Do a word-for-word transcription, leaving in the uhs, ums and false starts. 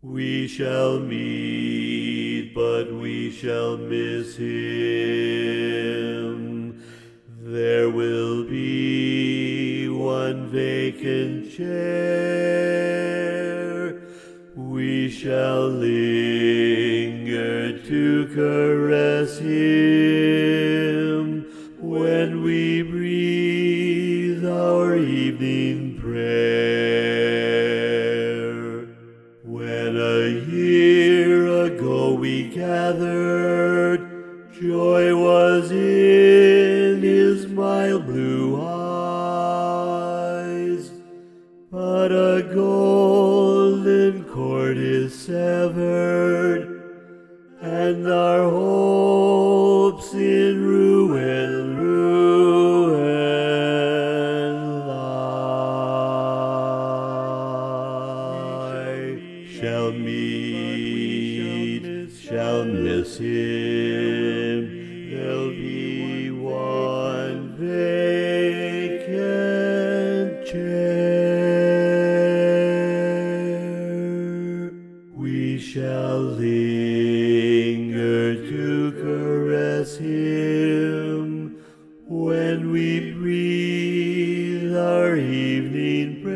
We shall meet, but we shall miss him. There will be one vacant chair. We shall linger to caress him when we breathe our evening prayer. When a year ago we gathered, joy was in his mild blue eyes, but a golden cord is severed, and our hopes in ruin, ruin lie. Shall meet, shall miss him. There'll be one vacant chair. We shall linger to caress him when we breathe our evening prayer.